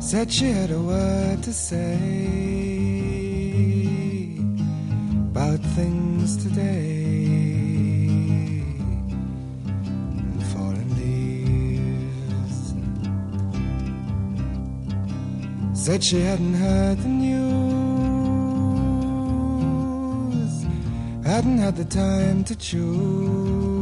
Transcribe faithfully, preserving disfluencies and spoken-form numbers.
Said she had a word to say about things today and falling leaves. Said she hadn't heard the news, hadn't had the time to choose.